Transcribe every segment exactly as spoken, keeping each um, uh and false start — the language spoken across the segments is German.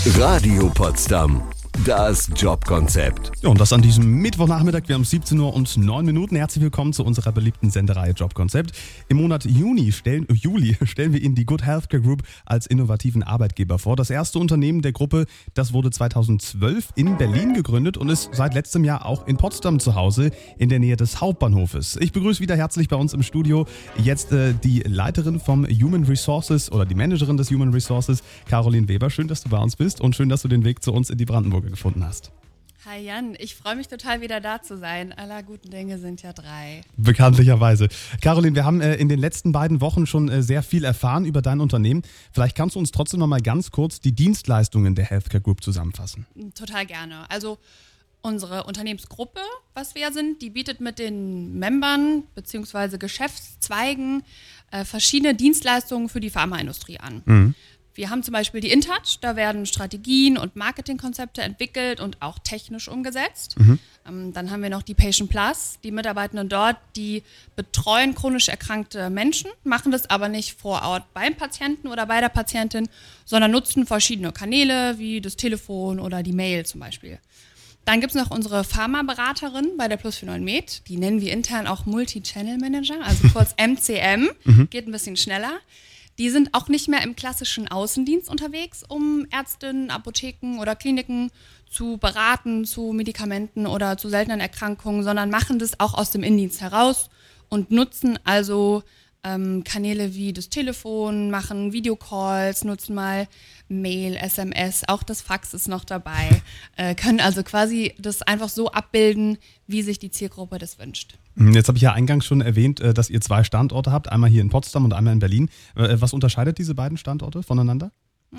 Radio Potsdam. Das Jobkonzept. Ja, und das an diesem Mittwochnachmittag. Wir haben siebzehn Uhr und neun Minuten. Herzlich willkommen zu unserer beliebten Sendereihe Jobkonzept. Im Monat Juni stellen, äh, Juli stellen wir Ihnen die Good Healthcare Group als innovativen Arbeitgeber vor. Das erste Unternehmen der Gruppe, das wurde zweitausendzwölf in Berlin gegründet und ist seit letztem Jahr auch in Potsdam zu Hause, in der Nähe des Hauptbahnhofes. Ich begrüße wieder herzlich bei uns im Studio jetzt äh, die Leiterin vom Human Resources oder die Managerin des Human Resources, Caroline Weber. Schön, dass du bei uns bist und schön, dass du den Weg zu uns in die Brandenburger gefunden hast. Hi Jan, ich freue mich total wieder da zu sein. Aller guten Dinge sind ja drei. Bekanntlicherweise. Caroline, wir haben äh, in den letzten beiden Wochen schon äh, sehr viel erfahren über dein Unternehmen. Vielleicht kannst du uns trotzdem noch mal ganz kurz die Dienstleistungen der Healthcare Group zusammenfassen. Total gerne. Also unsere Unternehmensgruppe, was wir sind, die bietet mit den Membern bzw. Geschäftszweigen äh, verschiedene Dienstleistungen für die Pharmaindustrie an. Mhm. Wir haben zum Beispiel die InTouch, da werden Strategien und Marketingkonzepte entwickelt und auch technisch umgesetzt. Mhm. Ähm, dann haben wir noch die Patient Plus, die Mitarbeitenden dort, die betreuen chronisch erkrankte Menschen, machen das aber nicht vor Ort beim Patienten oder bei der Patientin, sondern nutzen verschiedene Kanäle wie das Telefon oder die Mail zum Beispiel. Dann gibt es noch unsere Pharmaberaterin bei der Plus neunundvierzig Med, die nennen wir intern auch Multi-Channel Manager, also kurz M C M, mhm. geht ein bisschen schneller. Die sind auch nicht mehr im klassischen Außendienst unterwegs, um Ärztinnen, Apotheken oder Kliniken zu beraten zu Medikamenten oder zu seltenen Erkrankungen, sondern machen das auch aus dem Innendienst heraus und nutzen also ähm, Kanäle wie das Telefon, machen Videocalls, nutzen mal Mail, S M S, auch das Fax ist noch dabei, äh, können also quasi das einfach so abbilden, wie sich die Zielgruppe das wünscht. Jetzt habe ich ja eingangs schon erwähnt, dass ihr zwei Standorte habt, einmal hier in Potsdam und einmal in Berlin. Was unterscheidet diese beiden Standorte voneinander?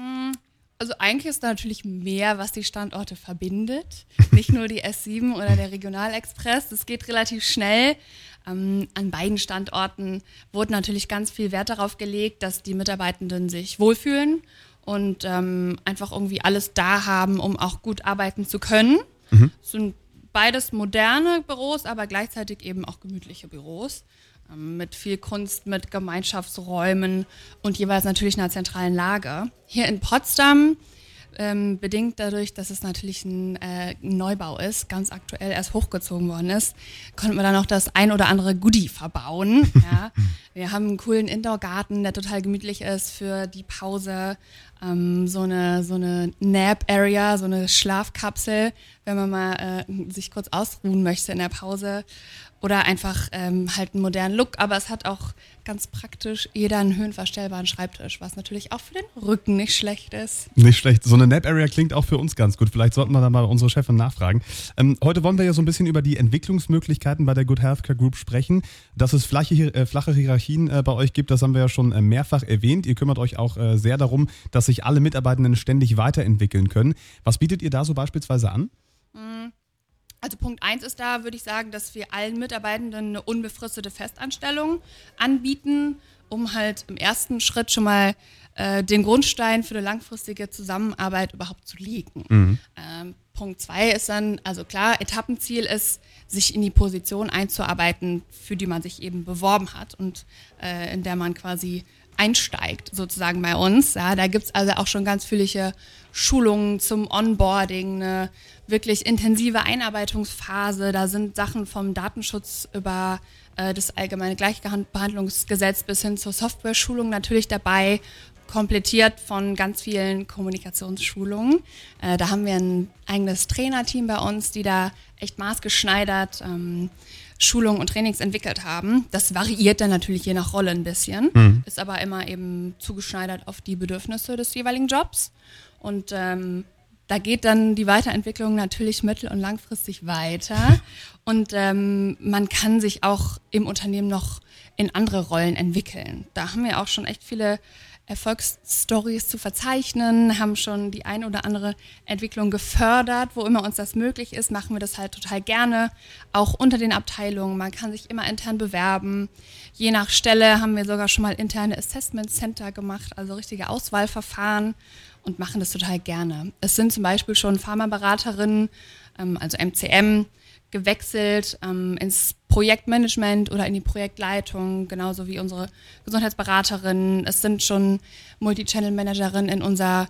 Also eigentlich ist da natürlich mehr, was die Standorte verbindet. Nicht nur die S sieben oder der Regionalexpress, das geht relativ schnell. Ähm, an beiden Standorten wurde natürlich ganz viel Wert darauf gelegt, dass die Mitarbeitenden sich wohlfühlen und ähm, einfach irgendwie alles da haben, um auch gut arbeiten zu können. Mhm. Es sind beides moderne Büros, aber gleichzeitig eben auch gemütliche Büros ähm, mit viel Kunst, mit Gemeinschaftsräumen und jeweils natürlich einer zentralen Lage. Hier in Potsdam, ähm, bedingt dadurch, dass es natürlich ein äh, Neubau ist, ganz aktuell erst hochgezogen worden ist, konnten wir da noch das ein oder andere Goodie verbauen. Ja. Wir haben einen coolen Indoor-Garten, der total gemütlich ist für die Pause. Ähm, so eine, so eine Nap-Area, so eine Schlafkapsel, wenn man mal äh, sich kurz ausruhen möchte in der Pause. Oder einfach ähm, halt einen modernen Look, aber es hat auch ganz praktisch jeder einen höhenverstellbaren Schreibtisch, was natürlich auch für den Rücken nicht schlecht ist. Nicht schlecht. So eine Nap-Area klingt auch für uns ganz gut. Vielleicht sollten wir da mal unsere Chefin nachfragen. Ähm, heute wollen wir ja so ein bisschen über die Entwicklungsmöglichkeiten bei der Good Healthcare Group sprechen. Dass es flache, äh, flache Hierarchien äh, bei euch gibt, das haben wir ja schon äh, mehrfach erwähnt. Ihr kümmert euch auch äh, sehr darum, dass sich alle Mitarbeitenden ständig weiterentwickeln können. Was bietet ihr da so beispielsweise an? Also Punkt eins ist da, würde ich sagen, dass wir allen Mitarbeitenden eine unbefristete Festanstellung anbieten, um halt im ersten Schritt schon mal äh, den Grundstein für eine langfristige Zusammenarbeit überhaupt zu legen. Mhm. Ähm, Punkt zwei ist dann, also klar, Etappenziel ist, sich in die Position einzuarbeiten, für die man sich eben beworben hat und äh, in der man quasi einsteigt, sozusagen bei uns. Ja, da gibt es also auch schon ganz viele Schulungen zum Onboarding, eine wirklich intensive Einarbeitungsphase. Da sind Sachen vom Datenschutz über äh, das allgemeine Gleichbehandlungsgesetz bis hin zur Software-Schulung natürlich dabei, komplettiert von ganz vielen Kommunikationsschulungen. Äh, da haben wir ein eigenes Trainerteam bei uns, die da echt maßgeschneidert ähm, Schulungen und Trainings entwickelt haben. Das variiert dann natürlich je nach Rolle ein bisschen, mhm. ist aber immer eben zugeschneidert auf die Bedürfnisse des jeweiligen Jobs. Und ähm, da geht dann die Weiterentwicklung natürlich mittel- und langfristig weiter. Und ähm, man kann sich auch im Unternehmen noch in andere Rollen entwickeln. Da haben wir auch schon echt viele Erfolgsstories zu verzeichnen, haben schon die ein oder andere Entwicklung gefördert. Wo immer uns das möglich ist, machen wir das halt total gerne, auch unter den Abteilungen. Man kann sich immer intern bewerben. Je nach Stelle haben wir sogar schon mal interne Assessment Center gemacht, also richtige Auswahlverfahren und machen das total gerne. Es sind zum Beispiel schon Pharmaberaterinnen, also M C M, gewechselt ähm, ins Projektmanagement oder in die Projektleitung, genauso wie unsere Gesundheitsberaterinnen. Es sind schon Multi-Channel-Managerinnen in unser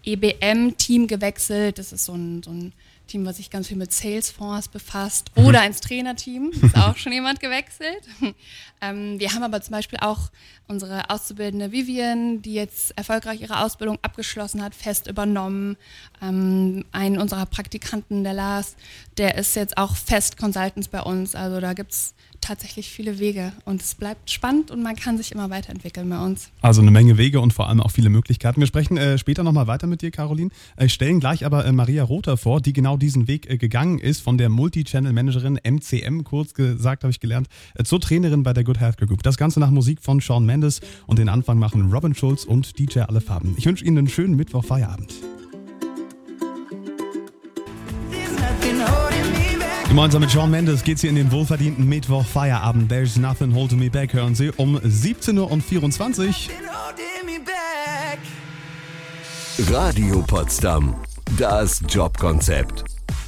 E B M-Team gewechselt. Das ist so ein, so ein Team, was sich ganz viel mit Salesforce befasst. Oder ins Trainerteam, ist auch schon jemand gewechselt. ähm, wir haben aber zum Beispiel auch unsere Auszubildende Vivian, die jetzt erfolgreich ihre Ausbildung abgeschlossen hat, fest übernommen. Ähm, einen unserer Praktikanten, der Lars, der ist jetzt auch fest Consultants bei uns. Also da gibt es tatsächlich viele Wege und es bleibt spannend und man kann sich immer weiterentwickeln bei uns. Also eine Menge Wege und vor allem auch viele Möglichkeiten. Wir sprechen äh, später nochmal weiter mit dir, Caroline. Äh, stellen gleich aber äh, Maria Rother vor, die genau diesen Weg äh, gegangen ist, von der Multi-Channel-Managerin, M C M kurz gesagt, habe ich gelernt, äh, zur Trainerin bei der Good Healthcare Group. Das Ganze nach Musik von Shawn Mendes und den Anfang machen Robin Schulz und D J Alle Farben. Ich wünsche Ihnen einen schönen Mittwoch-Feierabend. Gemeinsam mit Shawn Mendes geht's hier in den wohlverdienten Mittwoch-Feierabend. There's nothing holding me back, hören Sie um siebzehn Uhr vierundzwanzig. Radio Potsdam, das Jobkonzept.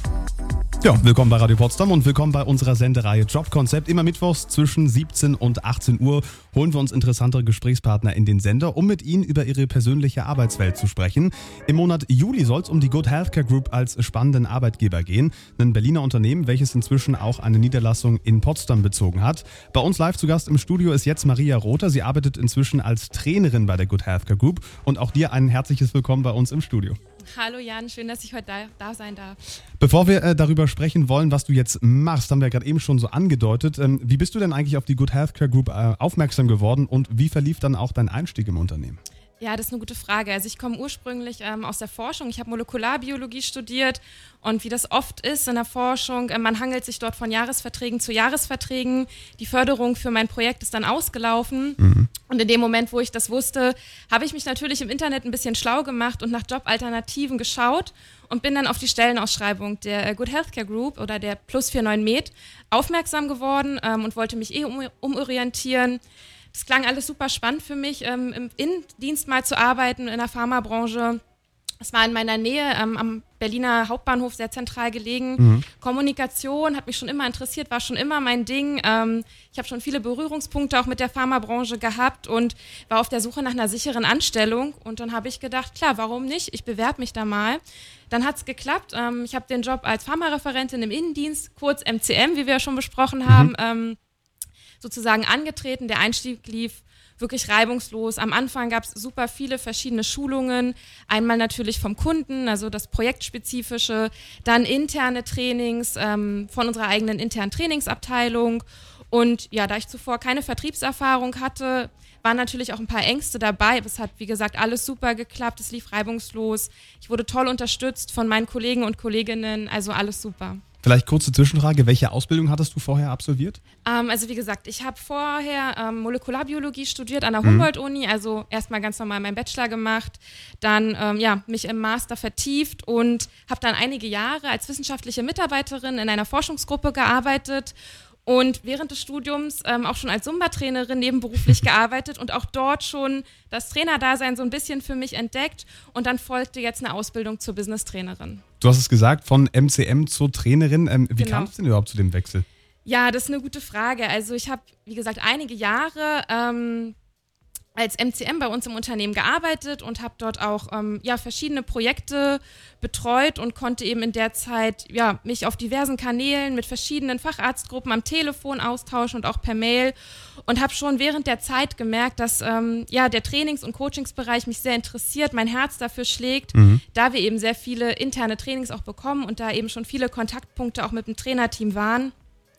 Ja, willkommen bei Radio Potsdam und willkommen bei unserer Sendereihe Jobkonzept. Immer mittwochs zwischen siebzehn und achtzehn Uhr holen wir uns interessante Gesprächspartner in den Sender, um mit ihnen über ihre persönliche Arbeitswelt zu sprechen. Im Monat Juli soll es um die Good Healthcare Group als spannenden Arbeitgeber gehen. Ein Berliner Unternehmen, welches inzwischen auch eine Niederlassung in Potsdam bezogen hat. Bei uns live zu Gast im Studio ist jetzt Maria Rother. Sie arbeitet inzwischen als Trainerin bei der Good Healthcare Group. Und auch dir ein herzliches Willkommen bei uns im Studio. Hallo Jan, schön, dass ich heute da, da sein darf. Bevor wir äh, darüber sprechen wollen, was du jetzt machst, haben wir gerade eben schon so angedeutet. Ähm, wie bist du denn eigentlich auf die Good Healthcare Group äh, aufmerksam geworden und wie verlief dann auch dein Einstieg im Unternehmen? Ja, das ist eine gute Frage. Also ich komme ursprünglich ähm, aus der Forschung. Ich habe Molekularbiologie studiert und wie das oft ist in der Forschung, äh, man hangelt sich dort von Jahresverträgen zu Jahresverträgen. Die Förderung für mein Projekt ist dann ausgelaufen mhm. und in dem Moment, wo ich das wusste, habe ich mich natürlich im Internet ein bisschen schlau gemacht und nach Jobalternativen geschaut und bin dann auf die Stellenausschreibung der Good Healthcare Group oder der Plus neunundvierzig Med aufmerksam geworden ähm, und wollte mich eh um, umorientieren. Es klang alles super spannend für mich, ähm, im Innendienst mal zu arbeiten in der Pharmabranche. Es war in meiner Nähe ähm, am Berliner Hauptbahnhof sehr zentral gelegen. Mhm. Kommunikation hat mich schon immer interessiert, war schon immer mein Ding. Ähm, ich habe schon viele Berührungspunkte auch mit der Pharmabranche gehabt und war auf der Suche nach einer sicheren Anstellung. Und dann habe ich gedacht, klar, warum nicht? Ich bewerbe mich da mal. Dann hat es geklappt. Ähm, ich habe den Job als Pharmareferentin im Innendienst, kurz M C M, wie wir ja schon besprochen haben, mhm. ähm, sozusagen angetreten. Der Einstieg lief wirklich reibungslos. Am Anfang gab es super viele verschiedene Schulungen. Einmal natürlich vom Kunden, also das Projektspezifische, dann interne Trainings ähm, von unserer eigenen internen Trainingsabteilung. Und ja, da ich zuvor keine Vertriebserfahrung hatte, waren natürlich auch ein paar Ängste dabei. Es hat, wie gesagt, alles super geklappt. Es lief reibungslos. Ich wurde toll unterstützt von meinen Kollegen und Kolleginnen. Also alles super. Vielleicht kurze Zwischenfrage, welche Ausbildung hattest du vorher absolviert? Ähm, also wie gesagt, ich habe vorher ähm, Molekularbiologie studiert an der Humboldt-Uni, also erstmal ganz normal meinen Bachelor gemacht, dann ähm, ja, mich im Master vertieft und habe dann einige Jahre als wissenschaftliche Mitarbeiterin in einer Forschungsgruppe gearbeitet und während des Studiums ähm, auch schon als Zumba-Trainerin nebenberuflich gearbeitet und auch dort schon das Trainerdasein so ein bisschen für mich entdeckt und dann folgte jetzt eine Ausbildung zur Business-Trainerin. Du hast es gesagt, von M C M zur Trainerin. Ähm, wie genau. kam es denn überhaupt zu dem Wechsel? Ja, das ist eine gute Frage. Also ich habe, wie gesagt, einige Jahre ähm, als M C M bei uns im Unternehmen gearbeitet und habe dort auch ähm, ja, verschiedene Projekte betreut und konnte eben in der Zeit ja, mich auf diversen Kanälen mit verschiedenen Facharztgruppen am Telefon austauschen und auch per Mail und habe schon während der Zeit gemerkt, dass ähm, ja, der Trainings- und Coachingsbereich mich sehr interessiert, mein Herz dafür schlägt, mhm. da wir eben sehr viele interne Trainings auch bekommen und da eben schon viele Kontaktpunkte auch mit dem Trainerteam waren.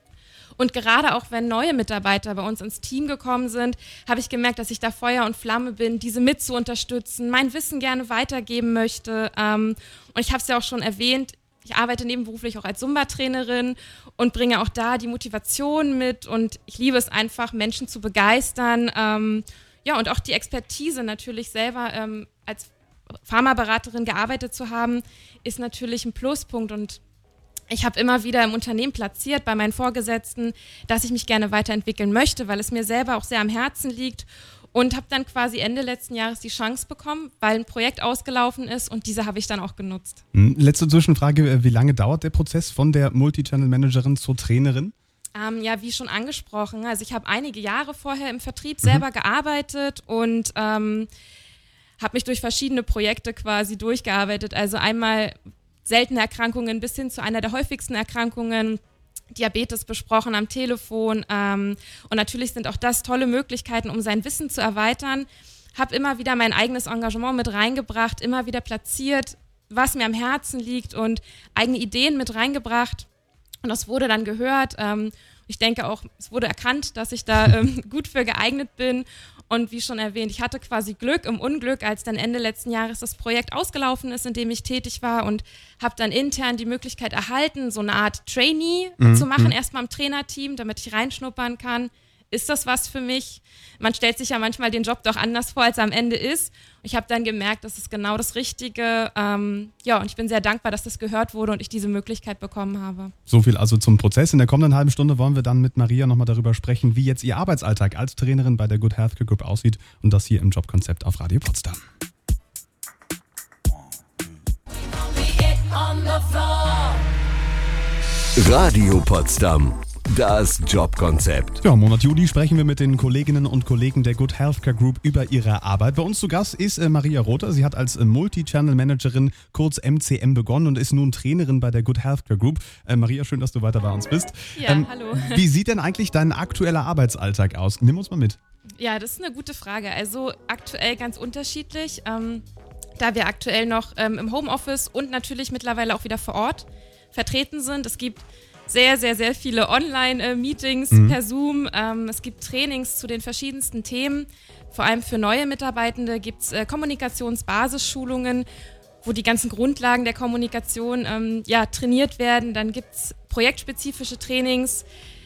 Und gerade auch wenn neue Mitarbeiter bei uns ins Team gekommen sind, habe ich gemerkt, dass ich da Feuer und Flamme bin, diese mit zu unterstützen, mein Wissen gerne weitergeben möchte. Und ich habe es ja auch schon erwähnt, ich arbeite nebenberuflich auch als Zumba-Trainerin und bringe auch da die Motivation mit. Und ich liebe es einfach, Menschen zu begeistern. Ja, und auch die Expertise natürlich selber als Pharmaberaterin gearbeitet zu haben, ist natürlich ein Pluspunkt. Und ich habe immer wieder im Unternehmen platziert bei meinen Vorgesetzten, dass ich mich gerne weiterentwickeln möchte, weil es mir selber auch sehr am Herzen liegt und habe dann quasi Ende letzten Jahres die Chance bekommen, weil ein Projekt ausgelaufen ist und diese habe ich dann auch genutzt. Letzte Zwischenfrage, wie lange dauert der Prozess von der Multi-Channel-Managerin zur Trainerin? Ähm, ja, wie schon angesprochen, also ich habe einige Jahre vorher im Vertrieb selber mhm. gearbeitet und ähm, habe mich durch verschiedene Projekte quasi durchgearbeitet. Also einmal seltene Erkrankungen bis hin zu einer der häufigsten Erkrankungen, Diabetes besprochen am Telefon. Ähm, und natürlich sind auch das tolle Möglichkeiten, um sein Wissen zu erweitern. Habe immer wieder mein eigenes Engagement mit reingebracht, immer wieder platziert, was mir am Herzen liegt und eigene Ideen mit reingebracht. Und das wurde dann gehört. Ähm, ich denke auch, es wurde erkannt, dass ich da ähm, gut für geeignet bin. Und wie schon erwähnt, ich hatte quasi Glück im Unglück, als dann Ende letzten Jahres das Projekt ausgelaufen ist, in dem ich tätig war, und habe dann intern die Möglichkeit erhalten, so eine Art Trainee mhm. zu machen, erstmal im Trainerteam, damit ich reinschnuppern kann. Ist das was für mich? Man stellt sich ja manchmal den Job doch anders vor, als er am Ende ist. Ich habe dann gemerkt, das ist genau das Richtige. Ähm, ja, und ich bin sehr dankbar, dass das gehört wurde und ich diese Möglichkeit bekommen habe. So viel also zum Prozess. In der kommenden halben Stunde wollen wir dann mit Maria nochmal darüber sprechen, wie jetzt ihr Arbeitsalltag als Trainerin bei der Good Healthcare Group aussieht, und das hier im Jobkonzept auf Radio Potsdam. Radio Potsdam. Das Jobkonzept. Ja, im Monat Juli sprechen wir mit den Kolleginnen und Kollegen der Good Healthcare Group über ihre Arbeit. Bei uns zu Gast ist äh, Maria Rother. Sie hat als äh, Multi-Channel-Managerin, kurz M C M, begonnen und ist nun Trainerin bei der Good Healthcare Group. Äh, Maria, schön, dass du weiter bei uns bist. Ja, ähm, hallo. Wie sieht denn eigentlich dein aktueller Arbeitsalltag aus? Nimm uns mal mit. Ja, das ist eine gute Frage. Also aktuell ganz unterschiedlich, ähm, da wir aktuell noch ähm, im Homeoffice und natürlich mittlerweile auch wieder vor Ort vertreten sind. Es gibt sehr, sehr, sehr viele Online-Meetings mhm. per Zoom. Ähm, es gibt Trainings zu den verschiedensten Themen. Vor allem für neue Mitarbeitende gibt es äh, Kommunikationsbasisschulungen, wo die ganzen Grundlagen der Kommunikation ähm, ja, trainiert werden. Dann gibt es projektspezifische Trainings,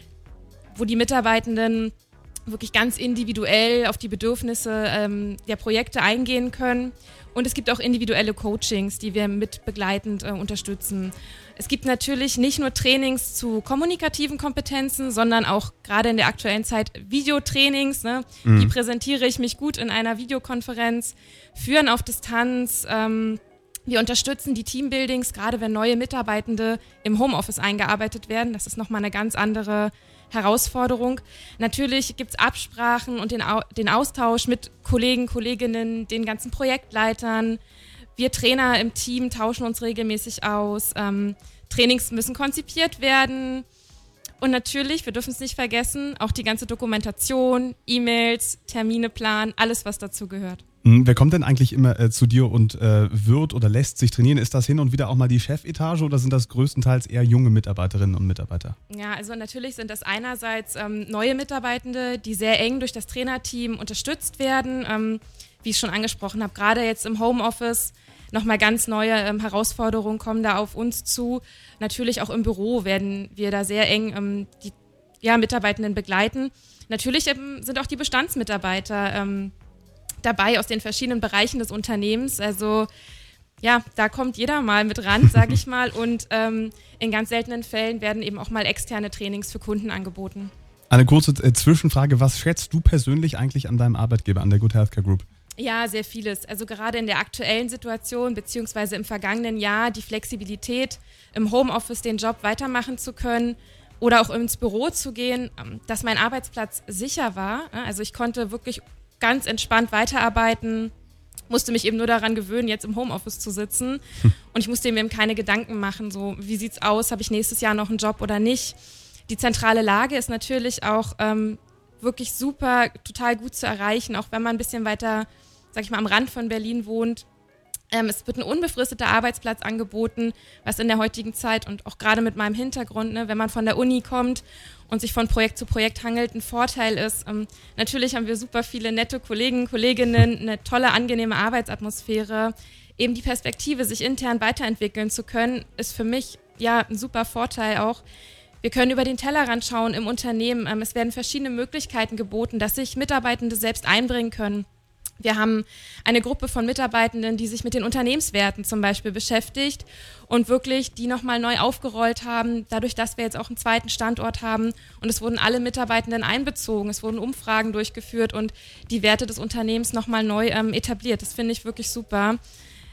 wo die Mitarbeitenden wirklich ganz individuell auf die Bedürfnisse ähm, der Projekte eingehen können. Und es gibt auch individuelle Coachings, die wir mit begleitend äh, unterstützen. Es gibt natürlich nicht nur Trainings zu kommunikativen Kompetenzen, sondern auch gerade in der aktuellen Zeit Videotrainings. Ne? Mhm. Wie präsentiere ich mich gut in einer Videokonferenz, führen auf Distanz. Ähm, wir unterstützen die Teambuildings, gerade wenn neue Mitarbeitende im Homeoffice eingearbeitet werden. Das ist nochmal eine ganz andere Herausforderung. Natürlich gibt es Absprachen und den, Au- den Austausch mit Kollegen, Kolleginnen, den ganzen Projektleitern. Wir Trainer im Team tauschen uns regelmäßig aus. Ähm, Trainings müssen konzipiert werden. Und natürlich, wir dürfen es nicht vergessen, auch die ganze Dokumentation, E-Mails, Termine planen, alles, was dazu gehört. Mhm. Wer kommt denn eigentlich immer äh, zu dir und äh, wird oder lässt sich trainieren? Ist das hin und wieder auch mal die Chefetage oder sind das größtenteils eher junge Mitarbeiterinnen und Mitarbeiter? Ja, also natürlich sind das einerseits ähm, neue Mitarbeitende, die sehr eng durch das Trainerteam unterstützt werden. Ähm, wie ich schon angesprochen habe, gerade jetzt im Homeoffice nochmal ganz neue ähm, Herausforderungen kommen da auf uns zu. Natürlich auch im Büro werden wir da sehr eng ähm, die ja, Mitarbeitenden begleiten. Natürlich ähm, sind auch die Bestandsmitarbeiter ähm, dabei aus den verschiedenen Bereichen des Unternehmens. Also ja, da kommt jeder mal mit ran, sage ich mal. Und ähm, in ganz seltenen Fällen werden eben auch mal externe Trainings für Kunden angeboten. Eine kurze äh, Zwischenfrage. Was schätzt du persönlich eigentlich an deinem Arbeitgeber, an der Good Healthcare Group? Ja, sehr vieles. Also gerade in der aktuellen Situation beziehungsweise im vergangenen Jahr die Flexibilität, im Homeoffice den Job weitermachen zu können oder auch ins Büro zu gehen, dass mein Arbeitsplatz sicher war. Also ich konnte wirklich ganz entspannt weiterarbeiten, musste mich eben nur daran gewöhnen, jetzt im Homeoffice zu sitzen. Hm. Und ich musste mir eben keine Gedanken machen, so wie sieht's aus, habe ich nächstes Jahr noch einen Job oder nicht. Die zentrale Lage ist natürlich auch ähm, wirklich super, total gut zu erreichen, auch wenn man ein bisschen weiter, sag ich mal, am Rand von Berlin wohnt. Ähm, es wird ein unbefristeter Arbeitsplatz angeboten, was in der heutigen Zeit und auch gerade mit meinem Hintergrund, ne, wenn man von der Uni kommt und sich von Projekt zu Projekt hangelt, ein Vorteil ist. Ähm, natürlich haben wir super viele nette Kollegen, Kolleginnen, eine tolle, angenehme Arbeitsatmosphäre. Eben die Perspektive, sich intern weiterentwickeln zu können, ist für mich ja ein super Vorteil auch. Wir können über den Tellerrand schauen im Unternehmen. Ähm, es werden verschiedene Möglichkeiten geboten, dass sich Mitarbeitende selbst einbringen können. Wir haben eine Gruppe von Mitarbeitenden, die sich mit den Unternehmenswerten zum Beispiel beschäftigt und wirklich die nochmal neu aufgerollt haben, dadurch, dass wir jetzt auch einen zweiten Standort haben. Und es wurden alle Mitarbeitenden einbezogen, es wurden Umfragen durchgeführt und die Werte des Unternehmens nochmal neu ähm, etabliert. Das finde ich wirklich super.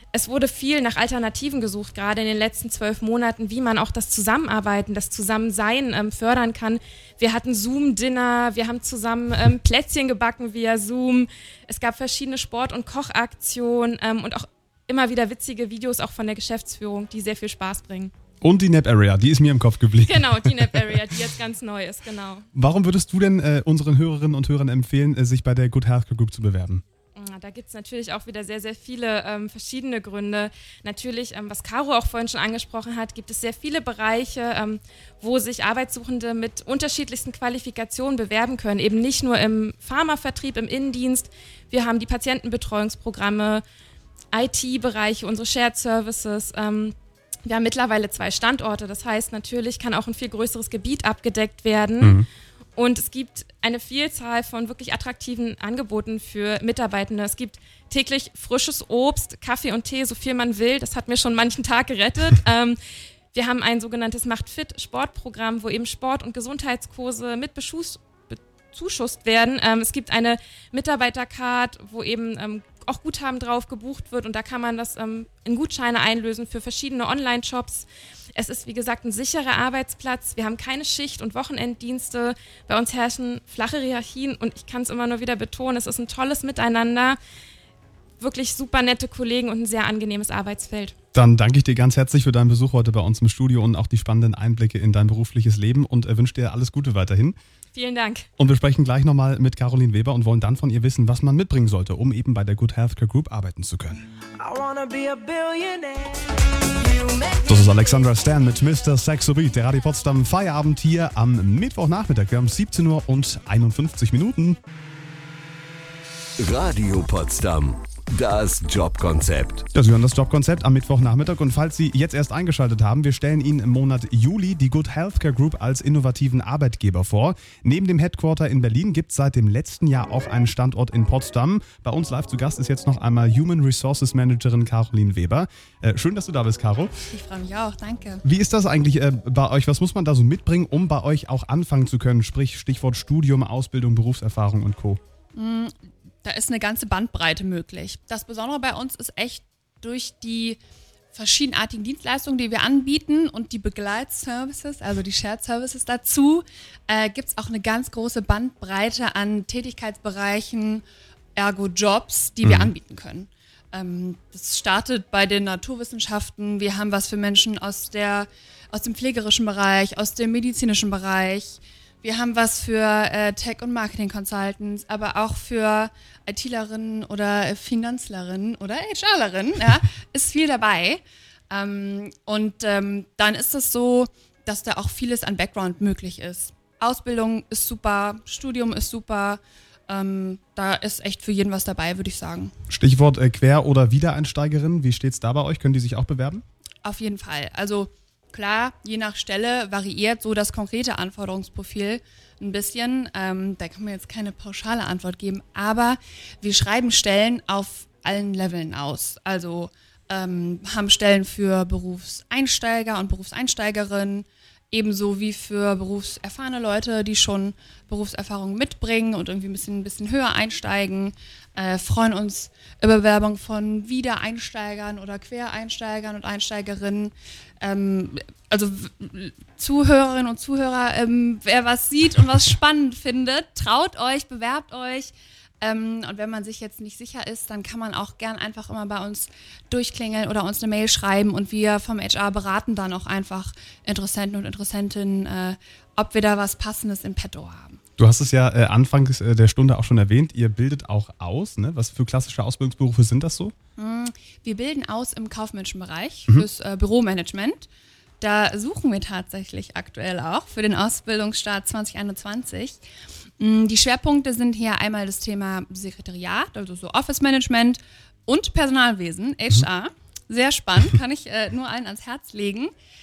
Es wurde viel nach Alternativen gesucht, gerade in den letzten zwölf Monaten, wie man auch das Zusammenarbeiten, das Zusammensein ähm, fördern kann. Wir hatten Zoom-Dinner, wir haben zusammen ähm, Plätzchen gebacken via Zoom. Es gab verschiedene Sport- und Kochaktionen ähm, und auch immer wieder witzige Videos auch von der Geschäftsführung, die sehr viel Spaß bringen. Und die Nap Area, die ist mir im Kopf geblieben. Genau, die Nap Area, die jetzt ganz neu ist, genau. Warum würdest du denn äh, unseren Hörerinnen und Hörern empfehlen, äh, sich bei der Good Healthcare Group zu bewerben? Da gibt es natürlich auch wieder sehr, sehr viele ähm, verschiedene Gründe. Natürlich, ähm, was Caro auch vorhin schon angesprochen hat, gibt es sehr viele Bereiche, ähm, wo sich Arbeitssuchende mit unterschiedlichsten Qualifikationen bewerben können. Eben nicht nur im Pharmavertrieb, im Innendienst. Wir haben die Patientenbetreuungsprogramme, I T-Bereiche, unsere Shared Services. Ähm, wir haben mittlerweile zwei Standorte. Das heißt, natürlich kann auch ein viel größeres Gebiet abgedeckt werden. Mhm. Und es gibt eine Vielzahl von wirklich attraktiven Angeboten für Mitarbeitende. Es gibt täglich frisches Obst, Kaffee und Tee, so viel man will. Das hat mir schon manchen Tag gerettet. ähm, wir haben ein sogenanntes Macht-Fit-Sportprogramm, wo eben Sport- und Gesundheitskurse mit beschuss, bezuschusst werden. Ähm, es gibt eine Mitarbeitercard, wo eben ähm, auch Guthaben drauf gebucht wird und da kann man das ähm, in Gutscheine einlösen für verschiedene Online-Shops. Es ist, wie gesagt, ein sicherer Arbeitsplatz. Wir haben keine Schicht- und Wochenenddienste. Bei uns herrschen flache Hierarchien und ich kann es immer nur wieder betonen, es ist ein tolles Miteinander. Wirklich super nette Kollegen und ein sehr angenehmes Arbeitsfeld. Dann danke ich dir ganz herzlich für deinen Besuch heute bei uns im Studio und auch die spannenden Einblicke in dein berufliches Leben und wünsche dir alles Gute weiterhin. Vielen Dank. Und wir sprechen gleich nochmal mit Caroline Weber und wollen dann von ihr wissen, was man mitbringen sollte, um eben bei der Good Healthcare Group arbeiten zu können. Das ist Alexandra Stan mit Mister Saxo Beat, der Radio Potsdam Feierabend hier am Mittwochnachmittag. Wir haben siebzehn Uhr und einundfünfzig Minuten. Radio Potsdam, das Jobkonzept. Das hören das Jobkonzept am Mittwochnachmittag und falls Sie jetzt erst eingeschaltet haben, wir stellen Ihnen im Monat Juli die Good Healthcare Group als innovativen Arbeitgeber vor. Neben dem Headquarter in Berlin gibt es seit dem letzten Jahr auch einen Standort in Potsdam. Bei uns live zu Gast ist jetzt noch einmal Human Resources Managerin Caroline Weber. Äh, schön, dass du da bist, Caro. Ich freue mich auch, danke. Wie ist das eigentlich äh, bei euch? Was muss man da so mitbringen, um bei euch auch anfangen zu können? Sprich Stichwort Studium, Ausbildung, Berufserfahrung und Co. Mm. Da ist eine ganze Bandbreite möglich. Das Besondere bei uns ist echt durch die verschiedenartigen Dienstleistungen, die wir anbieten und die Begleitservices, also die Shared Services dazu, äh, gibt es auch eine ganz große Bandbreite an Tätigkeitsbereichen, ergo Jobs, die wir Mhm. anbieten können. Ähm, das startet bei den Naturwissenschaften. Wir haben was für Menschen aus, der, aus dem pflegerischen Bereich, aus dem medizinischen Bereich. Wir haben was für äh, Tech- und Marketing-Consultants, aber auch für ITlerinnen oder Finanzlerinnen oder HRlerinnen, ja, ist viel dabei. Ähm, und ähm, dann ist es so, dass da auch vieles an Background möglich ist. Ausbildung ist super, Studium ist super, ähm, da ist echt für jeden was dabei, würde ich sagen. Stichwort äh, Quer- oder Wiedereinsteigerin, wie steht es da bei euch? Können die sich auch bewerben? Auf jeden Fall. Also klar, je nach Stelle variiert so das konkrete Anforderungsprofil ein bisschen. Ähm, da kann man jetzt keine pauschale Antwort geben, aber wir schreiben Stellen auf allen Leveln aus. Also ähm, haben Stellen für Berufseinsteiger und Berufseinsteigerinnen, ebenso wie für berufserfahrene Leute, die schon Berufserfahrung mitbringen und irgendwie ein bisschen, ein bisschen höher einsteigen. Äh, freuen uns über Bewerbung von Wiedereinsteigern oder Quereinsteigern und Einsteigerinnen. Ähm, also w- Zuhörerinnen und Zuhörer, ähm, wer was sieht und was spannend findet, traut euch, bewerbt euch. Ähm, und wenn man sich jetzt nicht sicher ist, dann kann man auch gern einfach immer bei uns durchklingeln oder uns eine Mail schreiben und wir vom H R beraten dann auch einfach Interessenten und Interessentinnen, äh, ob wir da was Passendes im Petto haben. Du hast es ja äh, anfangs äh, der Stunde auch schon erwähnt, ihr bildet auch aus, ne? Was für klassische Ausbildungsberufe sind das so? Wir bilden aus im kaufmännischen Bereich Mhm. fürs äh, Büromanagement. Da suchen wir tatsächlich aktuell auch für den Ausbildungsstart zwanzig einundzwanzig. Mm, Die Schwerpunkte sind hier einmal das Thema Sekretariat, also so Office Management und Personalwesen, H R. Sehr spannend, kann ich äh, nur allen ans Herz legen.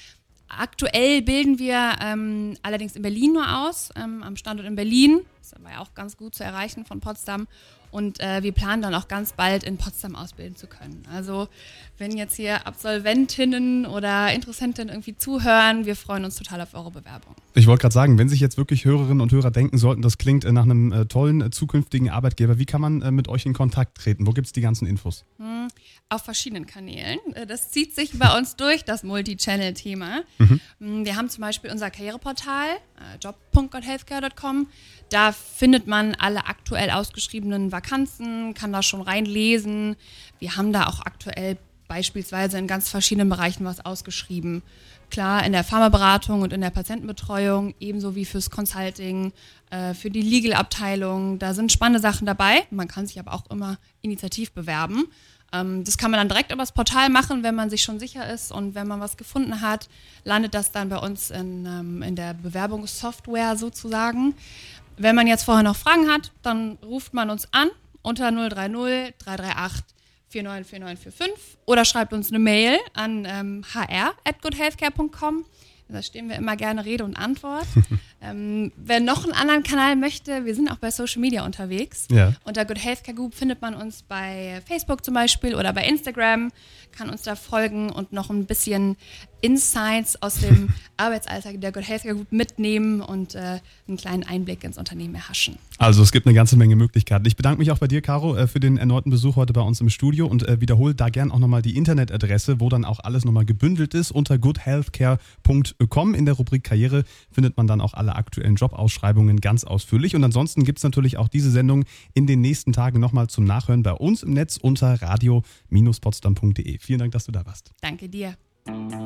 Aktuell bilden wir ähm, allerdings in Berlin nur aus, ähm, am Standort in Berlin. Das ist aber ja auch ganz gut zu erreichen von Potsdam. Und äh, wir planen dann auch ganz bald in Potsdam ausbilden zu können. Also wenn jetzt hier Absolventinnen oder Interessentinnen irgendwie zuhören, wir freuen uns total auf eure Bewerbung. Ich wollte gerade sagen, wenn sich jetzt wirklich Hörerinnen und Hörer denken sollten, das klingt äh, nach einem äh, tollen äh, zukünftigen Arbeitgeber, wie kann man äh, mit euch in Kontakt treten? Wo gibt es die ganzen Infos? auf verschiedenen Kanälen. Das zieht sich bei uns durch, das Multi-Channel-Thema. Mhm. Wir haben zum Beispiel unser Karriereportal, äh, job punkt goodhealthcare punkt com. Da findet man alle aktuell ausgeschriebenen Vakanzen, kann da schon reinlesen. Wir haben da auch aktuell beispielsweise in ganz verschiedenen Bereichen was ausgeschrieben. Klar, in der Pharmaberatung und in der Patientenbetreuung, ebenso wie fürs Consulting, äh, für die Legal-Abteilung. Da sind spannende Sachen dabei. Man kann sich aber auch immer initiativ bewerben. Ähm, das kann man dann direkt über das Portal machen, wenn man sich schon sicher ist. Und wenn man was gefunden hat, landet das dann bei uns in, ähm, in der Bewerbungssoftware sozusagen. Wenn man jetzt vorher noch Fragen hat, dann ruft man uns an unter null drei null, drei drei acht, vier neun vier neun vier fünf oder schreibt uns eine Mail an ähm, h r at goodhealthcare punkt com. Da stehen wir immer gerne Rede und Antwort. ähm, wer noch einen anderen Kanal möchte, wir sind auch bei Social Media unterwegs. Ja. Unter Good Healthcare Group findet man uns bei Facebook zum Beispiel oder bei Instagram, kann uns da folgen und noch ein bisschen Insights aus dem Arbeitsalltag der Good Healthcare Group mitnehmen und äh, einen kleinen Einblick ins Unternehmen erhaschen. Also es gibt eine ganze Menge Möglichkeiten. Ich bedanke mich auch bei dir, Caro, für den erneuten Besuch heute bei uns im Studio und äh, wiederhole da gern auch nochmal die Internetadresse, wo dann auch alles nochmal gebündelt ist. Unter good healthcare punkt com in der Rubrik Karriere findet man dann auch alle aktuellen Jobausschreibungen ganz ausführlich. Und ansonsten gibt es natürlich auch diese Sendung in den nächsten Tagen nochmal zum Nachhören bei uns im Netz unter radio Bindestrich potsdam punkt de. Vielen Dank, dass du da warst. Danke dir.